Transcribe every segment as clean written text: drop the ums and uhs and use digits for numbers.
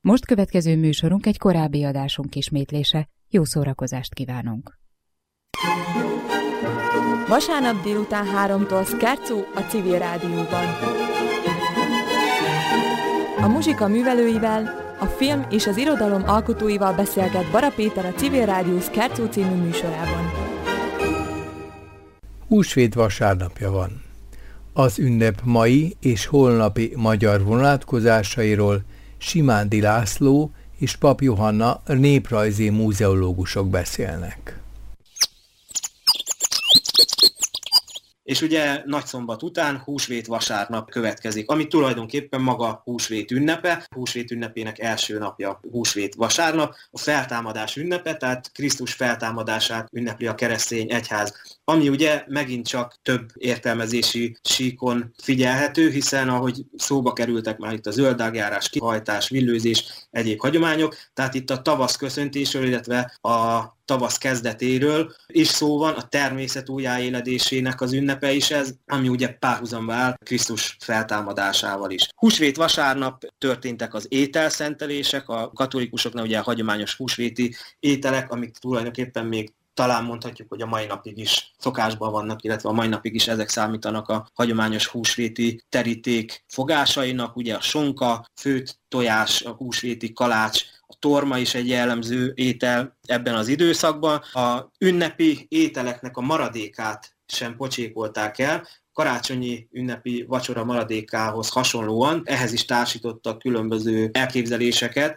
Most következő műsorunk egy korábbi adásunk ismétlése. Jó szórakozást kívánunk! Vasárnap délután 3-tól Scherzo a Civil Rádióban. A muzsika művelőivel, a film és az irodalom alkotóival beszélget Bara Péter a Civil Rádió Scherzo című műsorában. Húsvét vasárnapja van. Az ünnep mai és holnapi magyar vonatkozásairól Simándi László és Pap Johanna néprajzi múzeológusok beszélnek. És ugye nagyszombat után húsvét vasárnap következik, ami tulajdonképpen maga húsvét ünnepe. Húsvét ünnepének első napja húsvét vasárnap, a feltámadás ünnepe, tehát Krisztus feltámadását ünnepli a keresztény egyház. Ami ugye megint csak több értelmezési síkon figyelhető, hiszen ahogy szóba kerültek már itt a zöldágjárás, kihajtás, villőzés, egyéb hagyományok, tehát itt a tavasz köszöntésről, illetve a tavasz kezdetéről is szó van, a természet újjáéledésének az ünnepe is ez, ami ugye párhuzamba áll Krisztus feltámadásával is. Húsvét vasárnap történtek az ételszentelések, a katolikusoknál ugye a hagyományos húsvéti ételek, amik tulajdonképpen még talán mondhatjuk, hogy a mai napig is szokásban vannak, illetve a mai napig is ezek számítanak a hagyományos húsvéti teríték fogásainak, ugye a sonka, főtt tojás, a húsvéti kalács, a torma is egy jellemző étel ebben az időszakban. A ünnepi ételeknek a maradékát sem pocsékolták el, karácsonyi ünnepi vacsora maradékához hasonlóan, ehhez is társítottak különböző elképzeléseket.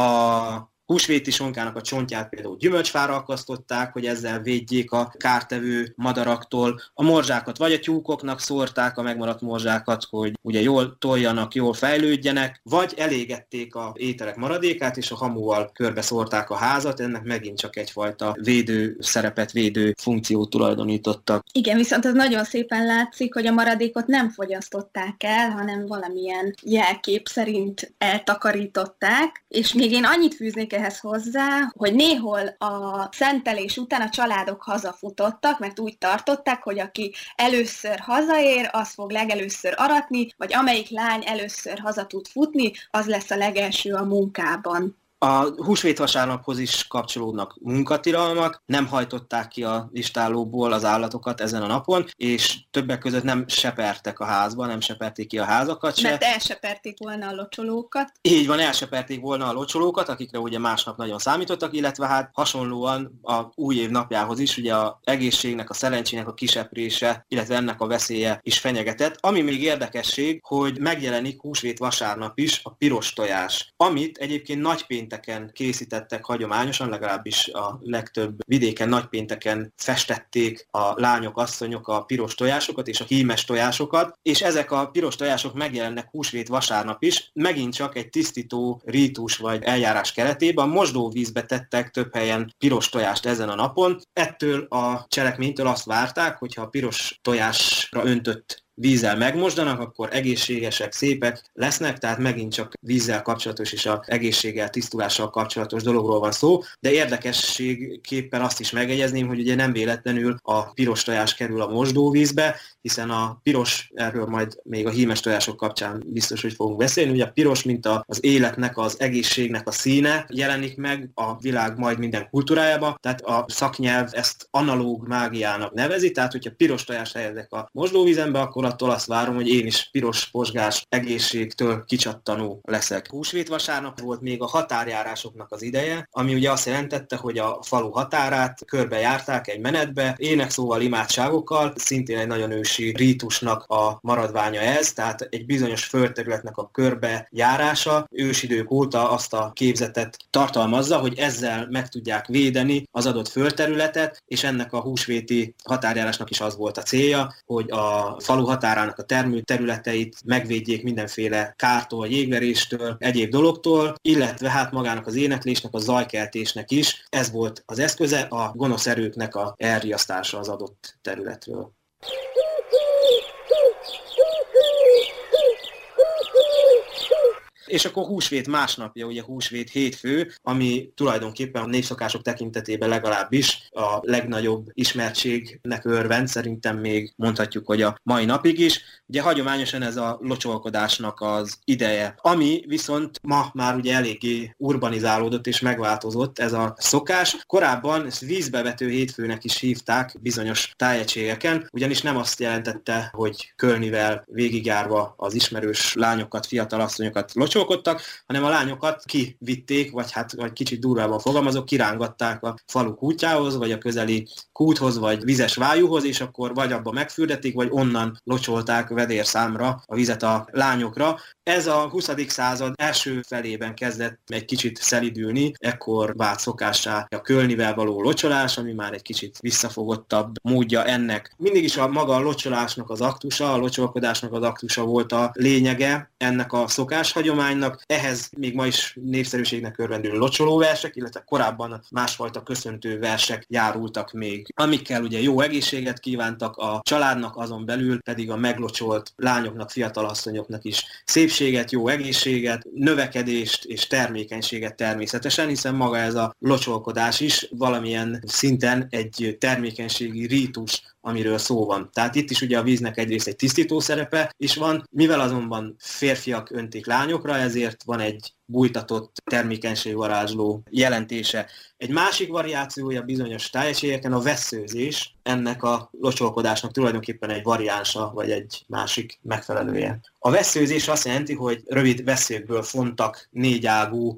A húsvéti sonkának a csontját például gyümölcsfára akasztották, hogy ezzel védjék a kártevő madaraktól. A morzsákat vagy a tyúkoknak szórták, a megmaradt morzsákat, hogy ugye jól toljanak, jól fejlődjenek, vagy elégették a ételek maradékát, és a hamuval körbe szórták a házat, ennek megint csak egyfajta védő szerepet, védő funkciót tulajdonítottak. Igen, viszont az nagyon szépen látszik, hogy a maradékot nem fogyasztották el, hanem valamilyen jelkép szerint eltakarították, és még én annyit fűznék ehhez hozzá, hogy néhol a szentelés után a családok hazafutottak, mert úgy tartották, hogy aki először hazaér, az fog legelőször aratni, vagy amelyik lány először haza tud futni, az lesz a legelső a munkában. A húsvét vasárnaphoz is kapcsolódnak munkatilalmak, nem hajtották ki a istállóból az állatokat ezen a napon, és többek között nem sepertek a házba, nem seperték ki a házakat se. Mert elseperték volna a locsolókat. Így van, elseperték volna a locsolókat, akikre ugye másnap nagyon számítottak, illetve hát hasonlóan a új év napjához is ugye az egészségnek, a szerencsének a kiseprése, illetve ennek a veszélye is fenyegetett. Ami még érdekesség, hogy megjelenik húsvét vasárnap is a piros tojás, amit egyébként nagypénteken készítettek hagyományosan, legalábbis a legtöbb vidéken nagypénteken festették a lányok, asszonyok a piros tojásokat és a hímes tojásokat, és ezek a piros tojások megjelennek húsvét vasárnap is, megint csak egy tisztító rítus vagy eljárás keretében. Mosdóvízbe tettek több helyen piros tojást ezen a napon. Ettől a cselekménytől azt várták, hogyha a piros tojásra öntött vízzel megmosdanak, akkor egészségesek, szépek lesznek, tehát megint csak vízzel kapcsolatos és az egészséggel, tisztulással kapcsolatos dologról van szó, de érdekességképpen azt is megjegyezném, hogy ugye nem véletlenül a piros tojás kerül a mosdóvízbe, hiszen a piros, erről majd még a hímes tojások kapcsán biztos, hogy fogunk beszélni, ugye a piros, mint az életnek, az egészségnek a színe jelenik meg a világ majd minden kultúrájában, tehát a szaknyelv ezt analóg mágiának nevezi, tehát hogyha piros tojást helyezek a mosdóvízembe, akkor attól azt várom, hogy én is piros pozsgás egészségtől kicsattanó leszek. Húsvét vasárnap volt még a határjárásoknak az ideje, ami ugye azt jelentette, hogy a falu határát körbejárták egy menetbe, énekszóval, imádságokkal, szintén egy nagyon ősi rítusnak a maradványa ez, tehát egy bizonyos földterületnek a körbejárása ősidők óta azt a képzetet tartalmazza, hogy ezzel meg tudják védeni az adott földterületet, és ennek a húsvéti határjárásnak is az volt a célja, hogy a falu határának a termőterületeit megvédjék mindenféle kártól, jégveréstől, egyéb dologtól, illetve hát magának az éneklésnek, a zajkeltésnek is. Ez volt az eszköze, a gonosz erőknek a elriasztása az adott területről. és akkor húsvét másnapja, ugye húsvét hétfő, ami tulajdonképpen a népszokások tekintetében legalábbis a legnagyobb ismertségnek örvend, szerintem még mondhatjuk, hogy a mai napig is. Ugye hagyományosan ez a locsolkodásnak az ideje, ami viszont ma már ugye eléggé urbanizálódott és megváltozott ez a szokás. Korábban ezt vízbevető hétfőnek is hívták bizonyos tájegységeken, ugyanis nem azt jelentette, hogy kölnivel végigjárva az ismerős lányokat, fiatal asszonyokat locsolkodtak, hanem a lányokat kivitték, vagy kicsit durvában fogalmazok, kirángatták a falu kútjához, vagy a közeli kúthoz, vagy vizes vájúhoz, és akkor vagy abba megfürdették, vagy onnan locsolták vedérszámra a vizet a lányokra. Ez a 20. század első felében kezdett egy kicsit szelidülni, ekkor vált szokássá a kölnivel való locsolás, ami már egy kicsit visszafogottabb módja ennek. Mindig is a maga a locsolásnak az aktusa, a locsolkodásnak az aktusa volt a lényege ennek a szokáshagyománynak. Ehhez még ma is népszerűségnek örvendő locsolóversek, illetve korábban másfajta köszöntő versek járultak még, amikkel ugye jó egészséget kívántak a családnak, azon belül pedig a meglocsolt lányoknak, fiatalasszonyoknak is szépséget, jó egészséget, növekedést és termékenységet természetesen, hiszen maga ez a locsolkodás is valamilyen szinten egy termékenységi rítus, amiről szó van. Tehát itt is ugye a víznek egyrészt egy tisztító szerepe is van, mivel azonban férfiak öntik lányokra, ezért van egy bújtatott termékenységvarázsló jelentése. Egy másik variációja bizonyos tájegységeken a vesszőzés, ennek a locsolkodásnak tulajdonképpen egy variánsa, vagy egy másik megfelelője. A vesszőzés azt jelenti, hogy rövid vesszőkből fontak négyágú,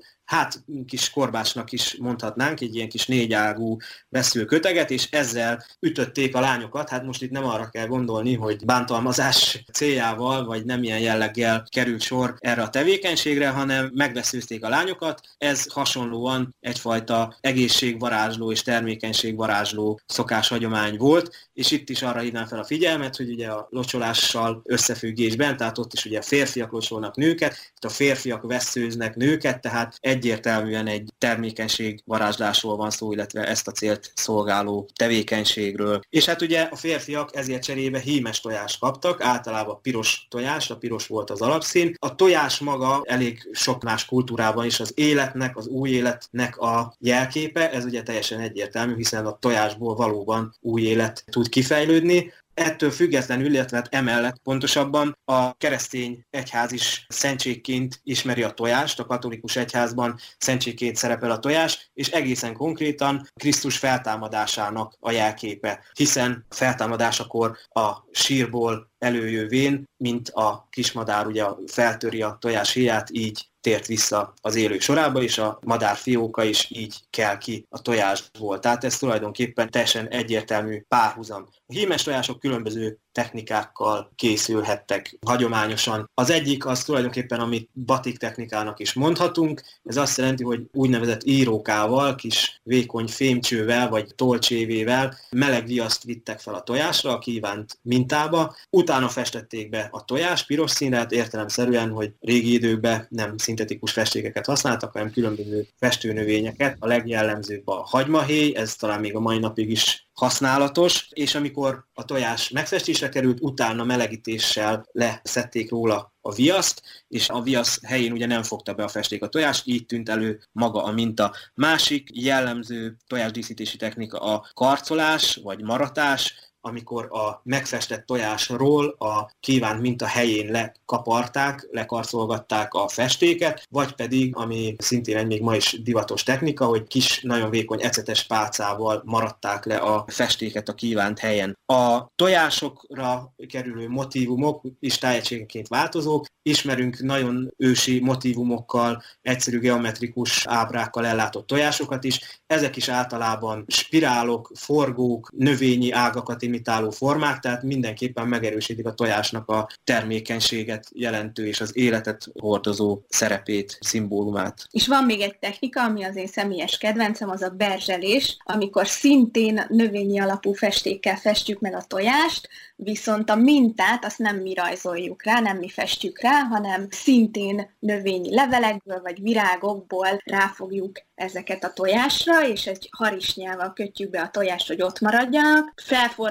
kis korbácsnak is mondhatnánk, egy ilyen kis négyágú vesszőköteget, és ezzel ütötték a lányokat. Hát most itt nem arra kell gondolni, hogy bántalmazás céljával, vagy nem ilyen jelleggel került sor erre a tevékenységre, hanem megvesszőzték a lányokat. Ez hasonlóan egyfajta egészségvarázsló és termékenységvarázsló szokáshagyomány volt, és itt is arra hívnám fel a figyelmet, hogy ugye a locsolással összefüggésben, tehát ott is ugye a férfiak locsolnak nőket, itt a férfiak vesszőznek nőket, tehát egyértelműen egy termékenységvarázslásról van szó, illetve ezt a célt szolgáló tevékenységről. És hát ugye a férfiak ezért cserébe hímes tojást kaptak, általában piros tojás, a piros volt az alapszín. A tojás maga elég sok más kultúrában is az életnek, az új életnek a jelképe, ez ugye teljesen egyértelmű, hiszen a tojásból valóban új élet tud kifejlődni. Ettől függetlenül, illetve emellett pontosabban a keresztény egyház is szentségként ismeri a tojást, a katolikus egyházban szentségként szerepel a tojás, és egészen konkrétan Krisztus feltámadásának a jelképe, hiszen a feltámadásakor a sírból előjövén, mint a kismadár ugye feltöri a tojás héját, így tért vissza az élők sorába, és a madár fióka is így kel ki a tojásból. Tehát ez tulajdonképpen teljesen egyértelmű párhuzam. A hímes tojások különböző technikákkal készülhettek hagyományosan. Az egyik az tulajdonképpen, amit batik technikának is mondhatunk, ez azt jelenti, hogy úgynevezett írókával, kis vékony fémcsővel vagy tollcsévével meleg viaszt vittek fel a tojásra, a kívánt mintába, utána festették be a tojás piros színre, hát értelemszerűen, hogy régi időkben nem szintetikus festékeket használtak, hanem különböző festőnövényeket. A legjellemzőbb a hagymahéj, ez talán még a mai napig is használatos, és amikor a tojás megfestésre került, utána melegítéssel leszedték róla a viaszt, és a viasz helyén ugye nem fogta be a festék a tojást, így tűnt elő maga a minta. Másik jellemző tojásdíszítési technika a karcolás vagy maratás, amikor a megfestett tojásról a kívánt minta helyén lekaparták, lekarcolgatták a festéket, vagy pedig, ami szintén egy még ma is divatos technika, hogy kis, nagyon vékony ecetes pálcával maradták le a festéket a kívánt helyen. A tojásokra kerülő motívumok is tájegységenként változók, ismerünk nagyon ősi motívumokkal, egyszerű geometrikus ábrákkal ellátott tojásokat is, ezek is általában spirálok, forgók, növényi ágakat imitáló formák, tehát mindenképpen megerősítik a tojásnak a termékenységet jelentő és az életet hordozó szerepét, szimbólumát. És van még egy technika, ami az én személyes kedvencem, az a berzselés, amikor szintén növényi alapú festékkel festjük meg a tojást, viszont a mintát azt nem mi rajzoljuk rá, nem mi festjük rá, hanem szintén növényi levelekből vagy virágokból ráfogjuk ezeket a tojásra, és egy harisnyával kötjük be a tojást, hogy ott maradjanak. Felforrad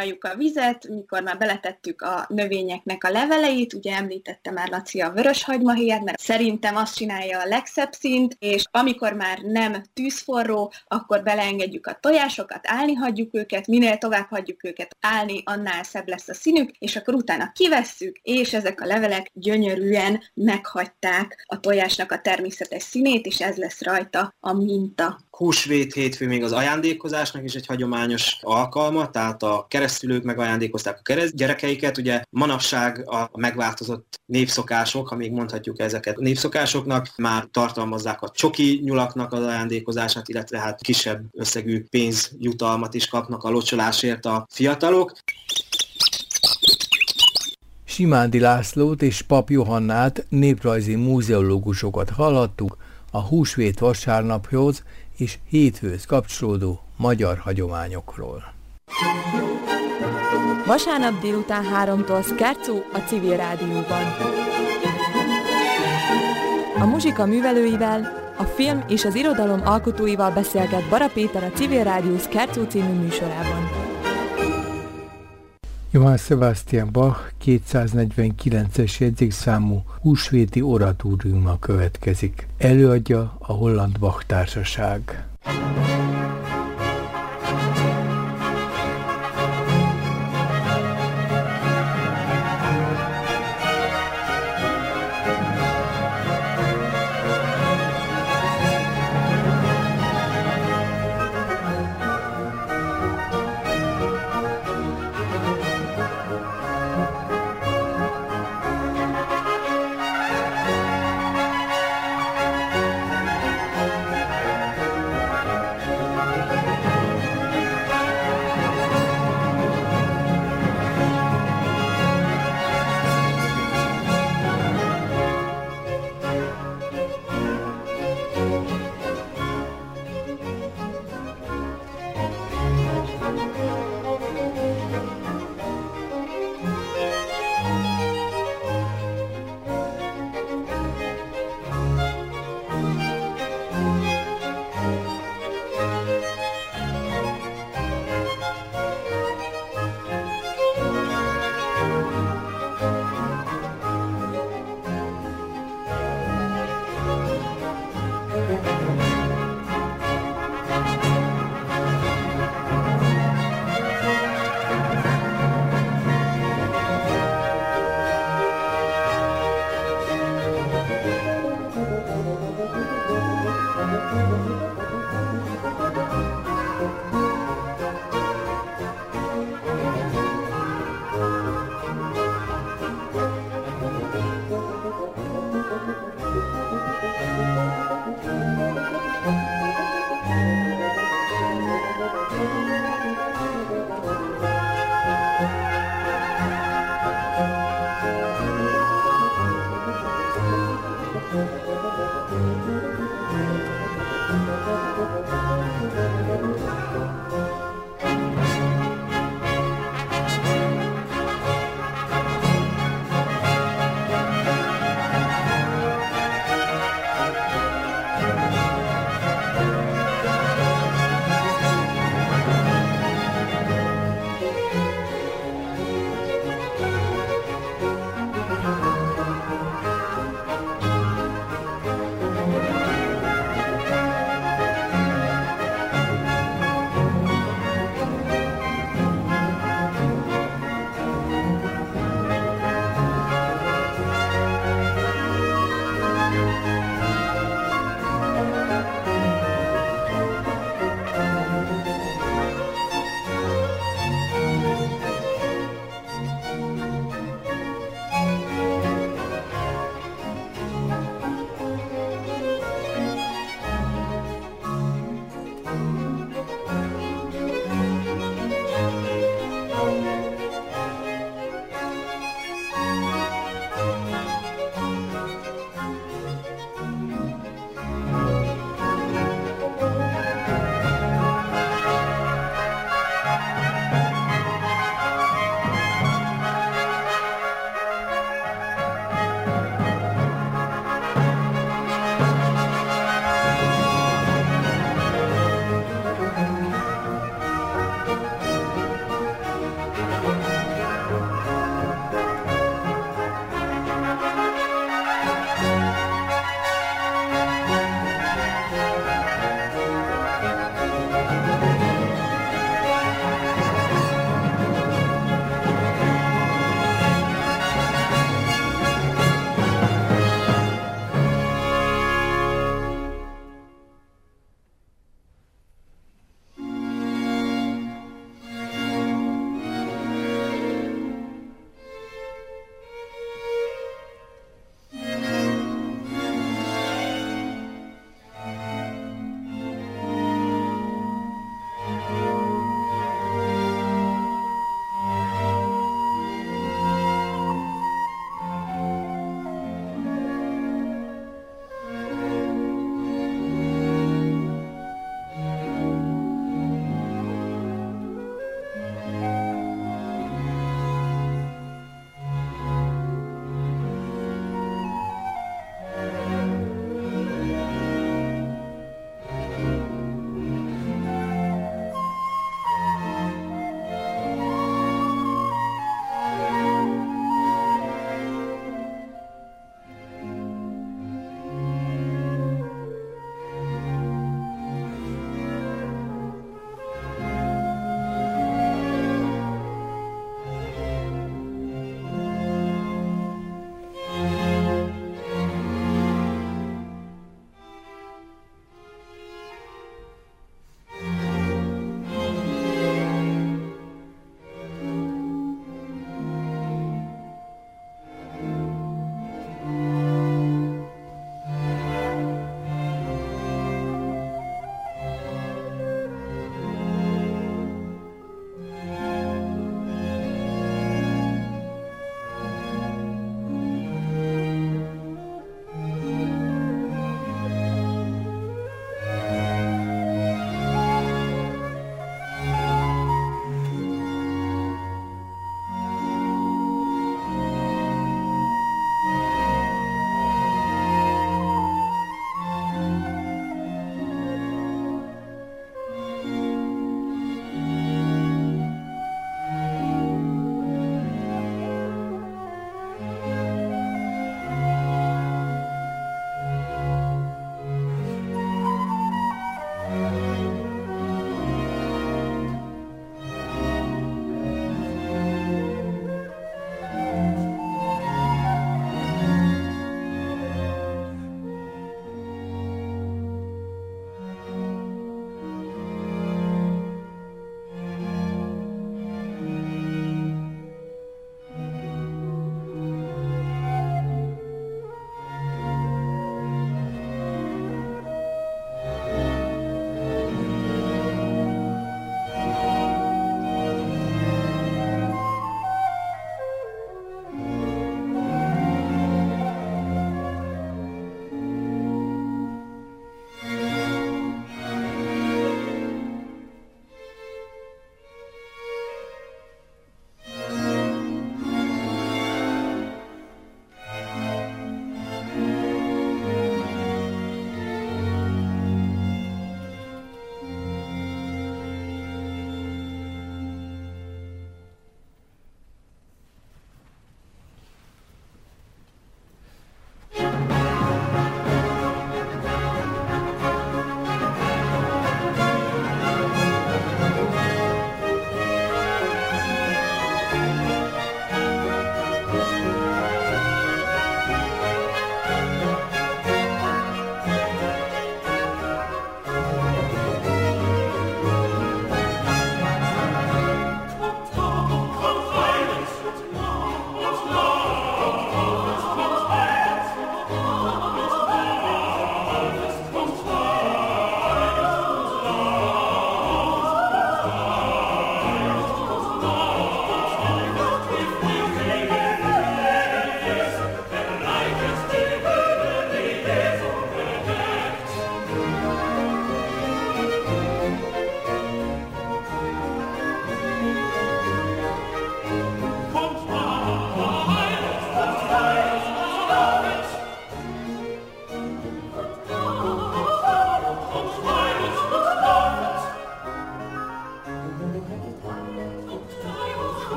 megtárgyaljuk a vizet, mikor már beletettük a növényeknek a leveleit, ugye említette már Laci a vöröshagymahéját, mert szerintem azt csinálja a legszebb színt, és amikor már nem tűzforró, akkor beleengedjük a tojásokat, állni hagyjuk őket, minél tovább hagyjuk őket állni, annál szebb lesz a színük, és akkor utána kivesszük, és ezek a levelek gyönyörűen meghagyták a tojásnak a természetes színét, és ez lesz rajta a minta. Húsvét hétfő még az ajándékozásnak is egy hagyományos alkalma, tehát a keresztülők megajándékozták a keresztgyerekeiket. Ugye manapság a megváltozott népszokások, ha még mondhatjuk ezeket népszokásoknak, már tartalmazzák a csoki nyulaknak az ajándékozását, illetve hát kisebb összegű pénzjutalmat is kapnak a locsolásért a fiatalok. Simándi Lászlót és Pap Johannát, néprajzi múzeológusokat hallhattuk a húsvét vasárnaphoz és hétfőhöz kapcsolódó magyar hagyományokról. Vasárnap délután 3-tól Scherzo a Civil Rádióban. A muzsika művelőivel, a film és az irodalom alkotóival beszélget Bara Péter a Civil Rádió Scherzo című műsorában. Johann Sebastian Bach 249-es jegyzékszámú húsvéti oratóriuma következik. Előadja a Holland Bach Társaság.